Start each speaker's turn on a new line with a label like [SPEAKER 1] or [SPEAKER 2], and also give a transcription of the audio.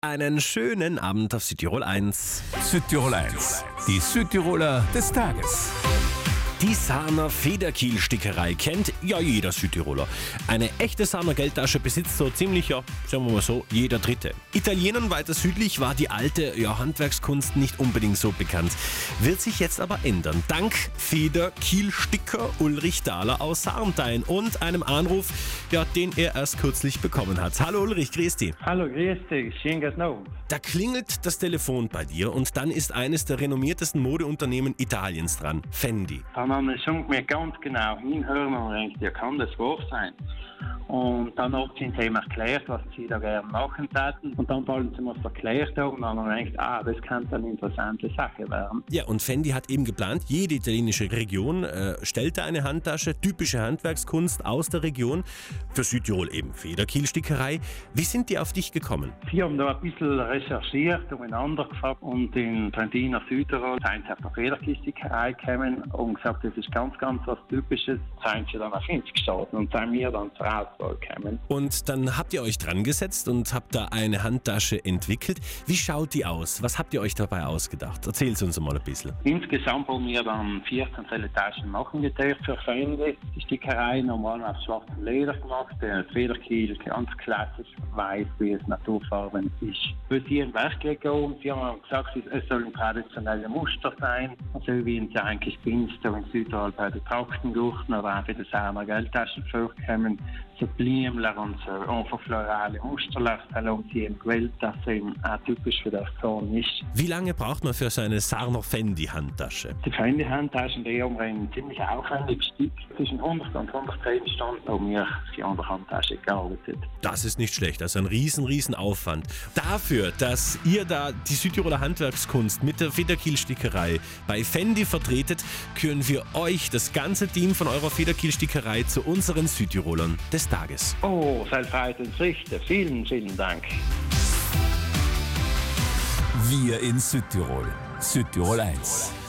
[SPEAKER 1] Einen schönen Abend auf Südtirol 1.
[SPEAKER 2] Südtirol 1, die Südtiroler des Tages.
[SPEAKER 1] Die Sarner Federkiel-Stickerei kennt ja jeder Südtiroler. Eine echte Sarner Geldtasche besitzt so ziemlich, sagen wir mal so, jeder Dritte. Italienern weiter südlich war die alte Handwerkskunst nicht unbedingt so bekannt. Wird sich jetzt aber ändern. Dank Federkiel-Sticker Ulrich Dahler aus Sarntein und einem Anruf, den er erst kürzlich bekommen hat. Hallo Ulrich, grüß dich.
[SPEAKER 3] Hallo, grüß dich. Schön geht's noch.
[SPEAKER 1] Da klingelt das Telefon bei dir und dann ist eines der renommiertesten Modeunternehmen Italiens dran, Fendi.
[SPEAKER 3] Dann schon mir ganz genau hinhören und denkt, ja, kann das wahr sein? Und dann haben sie ihm erklärt, was sie da gerne machen täten. Und dann wollen sie mir das erklärt haben und dann haben wir gedacht, das könnte eine interessante Sache werden.
[SPEAKER 1] Ja, und Fendi hat eben geplant, jede italienische Region stellte eine Handtasche, typische Handwerkskunst aus der Region. Für Südtirol eben Federkiel-Stickerei. Wie sind die auf dich gekommen?
[SPEAKER 3] Sie haben da ein bisschen recherchiert, umeinander gefragt und in Trentiner Südtirol sind sie auf der Federkiel-Stickerei gekommen und gesagt, das ist ganz, ganz was Typisches. Sind sie dann auf uns gestartet und sind wir dann zur Auswahl gekommen.
[SPEAKER 1] Und dann habt ihr euch dran gesetzt und habt da eine Handtasche entwickelt. Wie schaut die aus? Was habt ihr euch dabei ausgedacht? Erzähl's uns mal ein bisschen.
[SPEAKER 3] Insgesamt haben wir dann 14 Taschen machen gedurft für Feinde. Die Stickerei normal auf schwarzem Leder gemacht, der Federkiel ganz klassisch weiß, wie es naturfarben ist. Für sie ein Werk gegangen, sie haben gesagt, es sollen traditionelle Muster sein, also wie in eigentlich Pinster in Südtirol bei den Trachtengurten oder auch bei den Sarner Geldtaschen vorkommen. So Blümler und so einfach florale Musterler, haben sie eben gewählt, dass es eben auch typisch für das Zorn ist.
[SPEAKER 1] Wie lange braucht man für so eine Sarner Fendi-Handtasche?
[SPEAKER 3] Die Fendi-Handtaschen, die haben wir in ziemlich aufwendig Stück. Zwischen 100 und 110 Stunden haben wir die andere Handtasche gearbeitet.
[SPEAKER 1] Das ist nicht schlecht, also ein riesen Aufwand. Dafür, dass ihr da die Südtiroler Handwerkskunst mit der Federkiel-Stickerei bei Fendi vertretet, küren wir euch, das ganze Team von eurer Federkiel-Stickerei, zu unseren Südtirolern des Tages.
[SPEAKER 3] Oh, selbstverständlich. Vielen, vielen Dank.
[SPEAKER 2] Wir in Südtirol. Südtirol 1.